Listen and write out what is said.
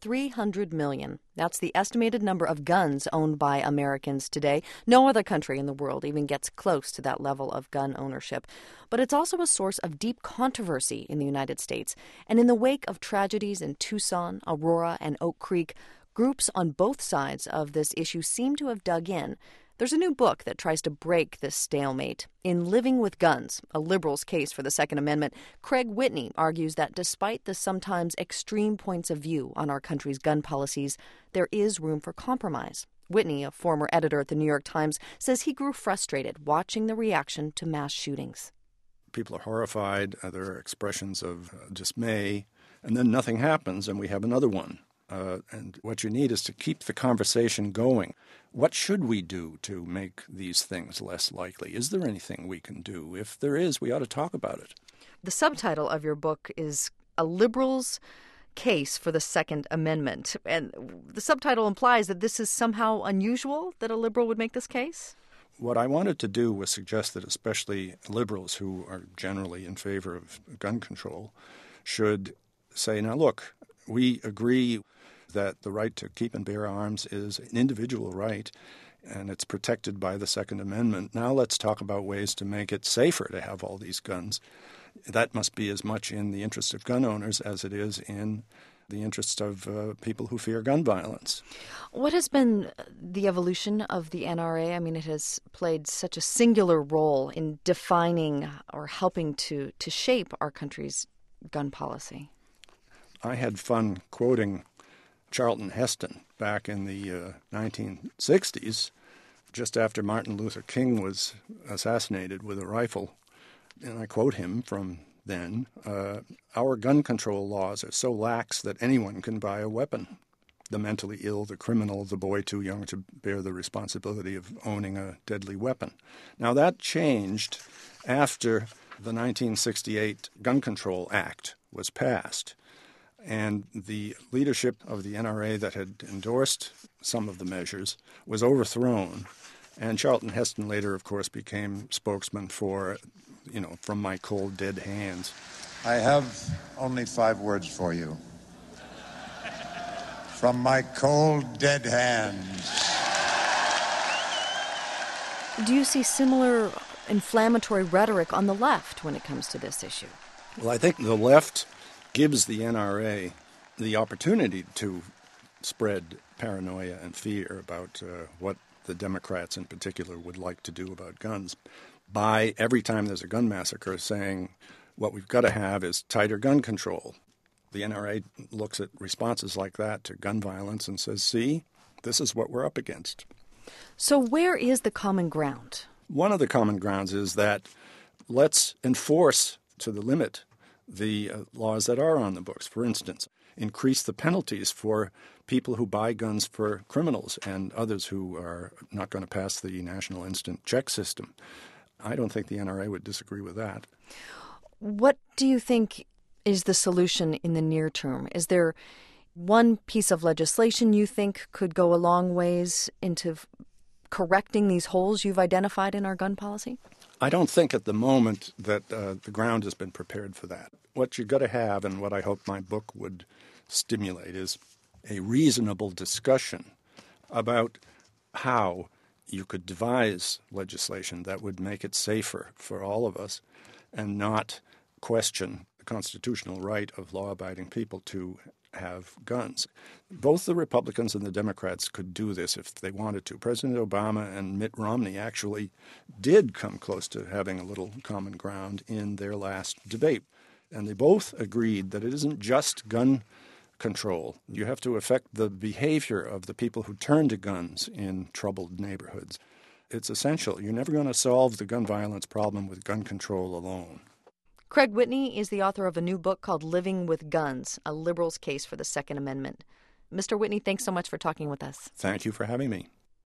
300 million. That's the estimated number of guns owned by Americans today. No other country in the world even gets close to that level of gun ownership. But it's also a source of deep controversy in the United States. And in the wake of tragedies in Tucson, Aurora, and Oak Creek, groups on both sides of this issue seem to have dug in. There's a new book that tries to break this stalemate. In Living with Guns, A Liberal's Case for the Second Amendment, Craig Whitney argues that despite the sometimes extreme points of view on our country's gun policies, there is room for compromise. Whitney, a former editor at the New York Times, says he grew frustrated watching the reaction to mass shootings. People are horrified, there are expressions of dismay, and then nothing happens and we have another one. And what you need is to keep the conversation going. What should we do to make these things less likely? Is there anything we can do? If there is, we ought to talk about it. The subtitle of your book is A Liberal's Case for the Second Amendment. And the subtitle implies that this is somehow unusual, that a liberal would make this case? What I wanted to do was suggest that especially liberals who are generally in favor of gun control should say, now look, we agree that the right to keep and bear arms is an individual right, and it's protected by the Second Amendment. Now let's talk about ways to make it safer to have all these guns. That must be as much in the interest of gun owners as it is in the interest of people who fear gun violence. What has been the evolution of the NRA? I mean, it has played such a singular role in defining or helping to shape our country's gun policy. I had fun quoting Charlton Heston back in the 1960s, just after Martin Luther King was assassinated with a rifle. And I quote him from then, our gun control laws are so lax that anyone can buy a weapon. The mentally ill, the criminal, the boy too young to bear the responsibility of owning a deadly weapon. Now that changed after the 1968 Gun Control Act was passed. And the leadership of the NRA that had endorsed some of the measures was overthrown. And Charlton Heston later, of course, became spokesman for, from my cold, dead hands. I have only 5 words for you. From my cold, dead hands. Do you see similar inflammatory rhetoric on the left when it comes to this issue? Well, I think the left gives the NRA the opportunity to spread paranoia and fear about what the Democrats in particular would like to do about guns by every time there's a gun massacre saying what we've got to have is tighter gun control. The NRA looks at responses like that to gun violence and says, see, this is what we're up against. So where is the common ground? One of the common grounds is that let's enforce to the limit the laws that are on the books. For instance, increase the penalties for people who buy guns for criminals and others who are not going to pass the national instant check system. I don't think the NRA would disagree with that. What do you think is the solution in the near term? Is there one piece of legislation you think could go a long ways into correcting these holes you've identified in our gun policy? I don't think at the moment that the ground has been prepared for that. What you've got to have, and what I hope my book would stimulate, is a reasonable discussion about how you could devise legislation that would make it safer for all of us and not question the constitutional right of law-abiding people to have guns. Both the Republicans and the Democrats could do this if they wanted to. President Obama and Mitt Romney actually did come close to having a little common ground in their last debate. And they both agreed that it isn't just gun control. You have to affect the behavior of the people who turn to guns in troubled neighborhoods. It's essential. You're never going to solve the gun violence problem with gun control alone. Craig Whitney is the author of a new book called Living with Guns, A Liberal's Case for the Second Amendment. Mr. Whitney, thanks so much for talking with us. Thank you for having me.